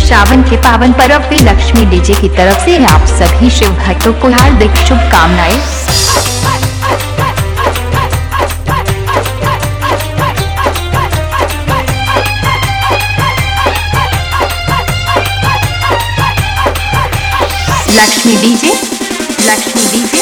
श्रावण के पावन पर्व पे लक्ष्मी डीजे की तरफ से आप सभी शिव भक्तों को हार्दिक शुभकामनाएं। Lakshmi DJ, Lakshmi DJ,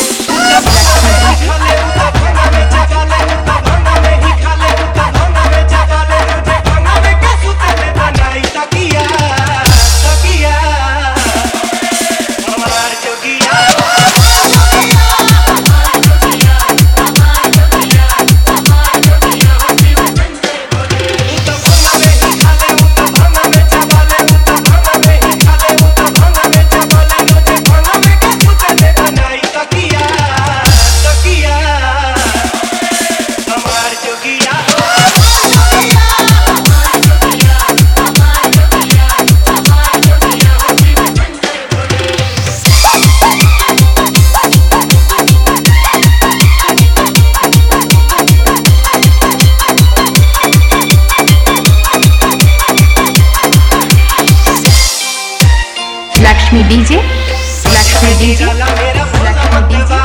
Lakshmi DJ, Lakshmi DJ, Lakshmi DJ.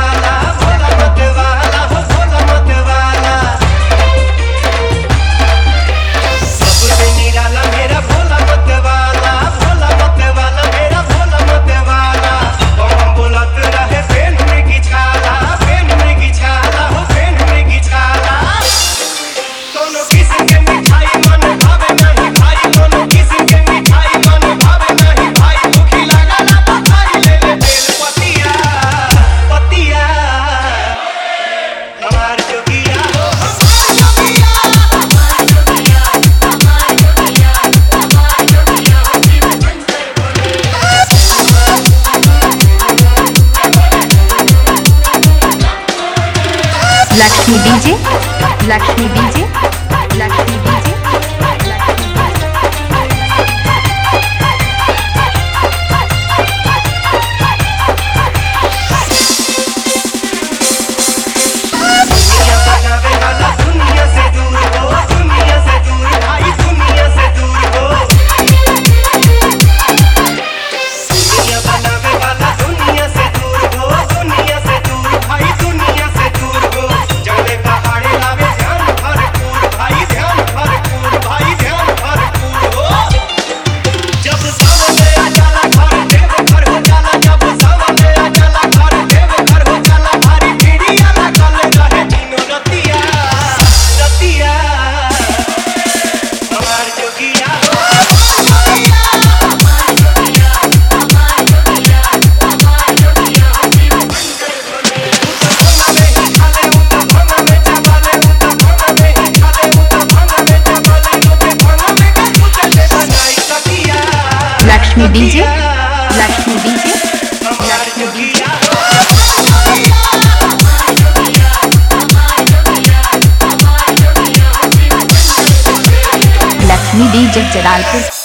Lakshmi DJ, Lakshmi DJ, Lakshmi DJ. Lakshmi DJ, Lakshmi DJ, Lakshmi DJ. Lakshmi DJ Jalalpur.